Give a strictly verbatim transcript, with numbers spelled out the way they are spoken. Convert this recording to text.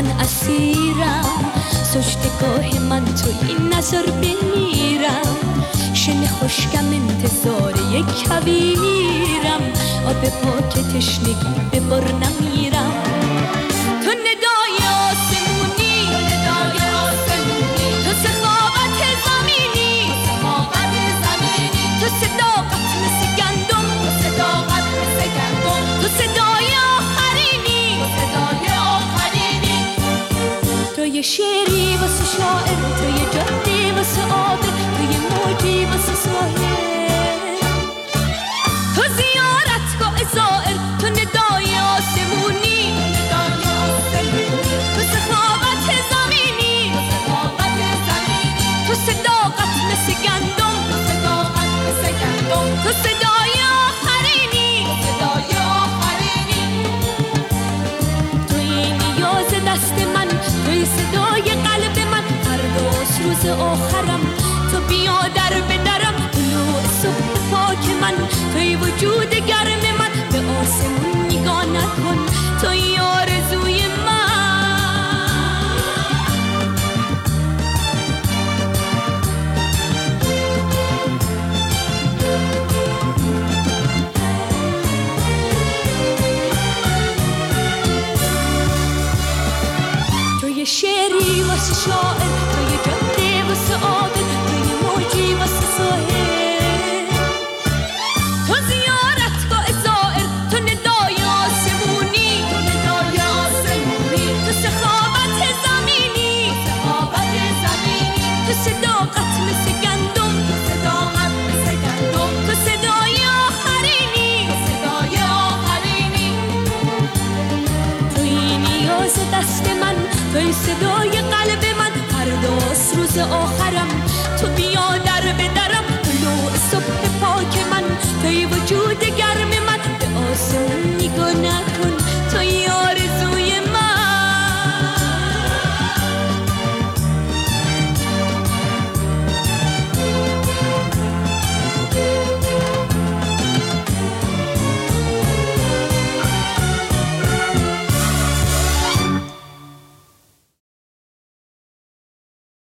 من اسیرم، سجدگاه من توی نظر بمیرم، شن خشکم انتظار یک کویرم، آب پاک تشنگی به بر نمیرم. تو ندای آسمونی، ندای آسمونی، تو سخاوت زمینی، سخاوت زمینی، تو صداقت مثل گندم، تو صداقت مثل گندم، تو صدای آخرینی، تو صدای آخرینی. تو یه شعری واسه شاعر، تو یه جاده واسه عابر، تو یه موجی واسه ساحل، تو زیارتگاه زائر، تو ندای آسمونی، ندای آسمونی، تو سخاوت زمینی، تو سخاوت زمینی، تو صداقت مثل گندم، تو صداقت مثل گندم، تو صدای آخرینی، تو صدای آخرینی. توی نیاز دست من، توی صدای قلب من، فرداست روز آخرم، تو بیا در به درم، طلوع صبح پاک من، توی وجود گرم من، به آسمون نگاه نکن، توی آرزوی من. توی شعری واسه شاعر، توی جاده واسه عابر، توی موجی واسه ساحل، تو زیارتگاه زائر، تو ندای آسمونی، تو ندای آسمونی، تو سخاوت زمینی، سخاوت زمینی، تو صداقت مثل گندم، تو صداقت مثل گندم، تو صدای آخرینی، تو صدای آخرینی. توی نیاز دست من، توی صدای قلب من، فرداست روز آخرم، تو بیا در به درم، طلوع صبح پاک من، توی وجود گرم من، به آسمون نگاه نکن، توی